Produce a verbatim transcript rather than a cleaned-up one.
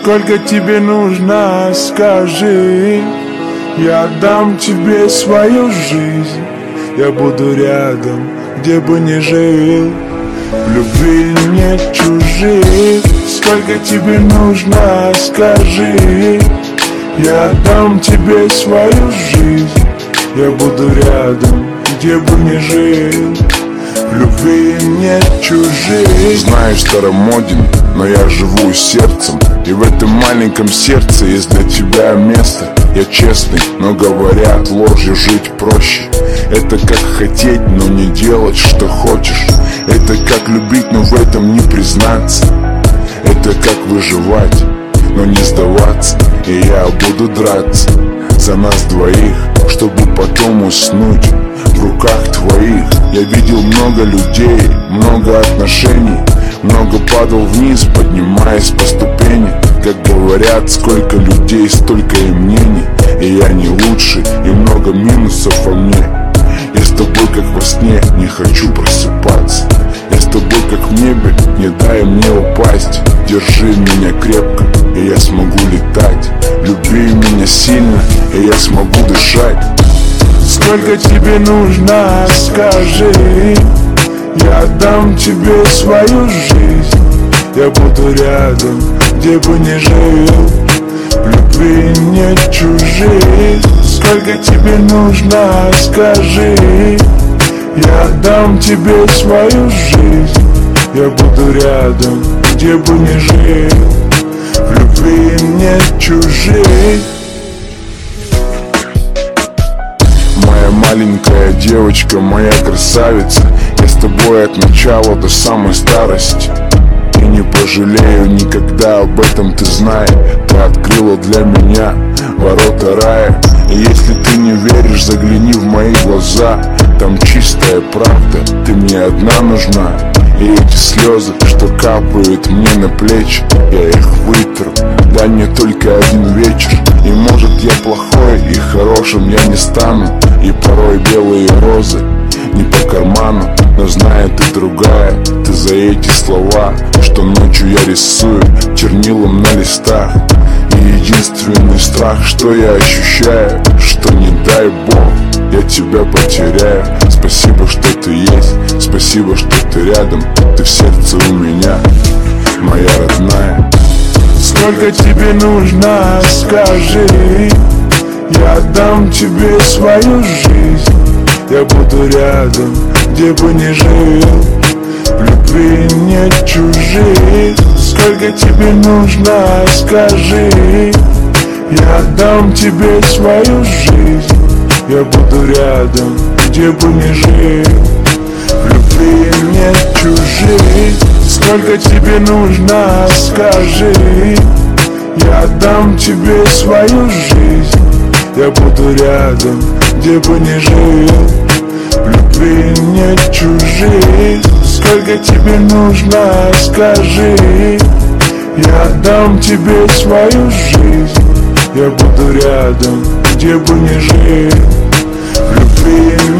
Сколько тебе нужно, скажи. Я отдам тебе свою жизнь. Я буду рядом, где бы ни жил. В любви нет чужих. Сколько тебе нужно, скажи. Я отдам тебе свою жизнь. Я буду рядом, где бы ни жил. В любви нет чужих. Знаю, старомоден, но я живу сердцем. И в этом маленьком сердце есть для тебя место. Я честный, но говорят, ложью жить проще. Это как хотеть, но не делать, что хочешь. Это как любить, но в этом не признаться. Это как выживать, но не сдаваться. И я буду драться за нас двоих, чтобы потом уснуть в руках твоих. Я видел много людей, много отношений. Много падал вниз, поднимаясь по ступени. Как говорят, сколько людей, столько и мнений. И я не лучше, и много минусов во мне. Я с тобой как во сне, не хочу просыпаться. Я с тобой как в небе, не дай мне упасть. Держи меня крепко, и я смогу летать. Люби меня сильно, и я смогу дышать. Сколько тебе нужно, скажи. Я отдам тебе свою жизнь. Я буду рядом, где бы ни жил. В любви нет чужих. Сколько тебе нужно, скажи. Я отдам тебе свою жизнь. Я буду рядом, где бы ни жил. В любви нет чужих. Моя маленькая девочка, моя красавица. Я с тобой от начала до самой старости. И не пожалею никогда, об этом ты знай. Ты открыла для меня ворота рая. И если ты не веришь, загляни в мои глаза. Там чистая правда, ты мне одна нужна. И эти слезы, что капают мне на плечи, я их вытру. Дай мне только один вечер. И может я плохой, и хорошим я не стану. И порой белые розы не по карману. Но знаю, ты другая, ты за эти слова, что ночью я рисую чернилом на листах. И единственный страх, что я ощущаю, что не дай бог я тебя потеряю. Спасибо, что ты есть, спасибо, что ты рядом. Ты в сердце у меня, моя родная. Сколько тебе нужно, скажи. Я отдам тебе свою жизнь. Я буду рядом, где бы ни жил. В любви нет чужих. Сколько тебе нужно, скажи. Я отдам тебе свою жизнь. Я буду рядом, где бы ни жил. В любви нет чужих. Сколько тебе нужно, скажи. Я отдам тебе свою жизнь. Я буду рядом, где бы ни жил. В любви нет чужих. Сколько тебе нужно, скажи. Я отдам тебе свою жизнь. Я буду рядом, где бы ни жил. В любви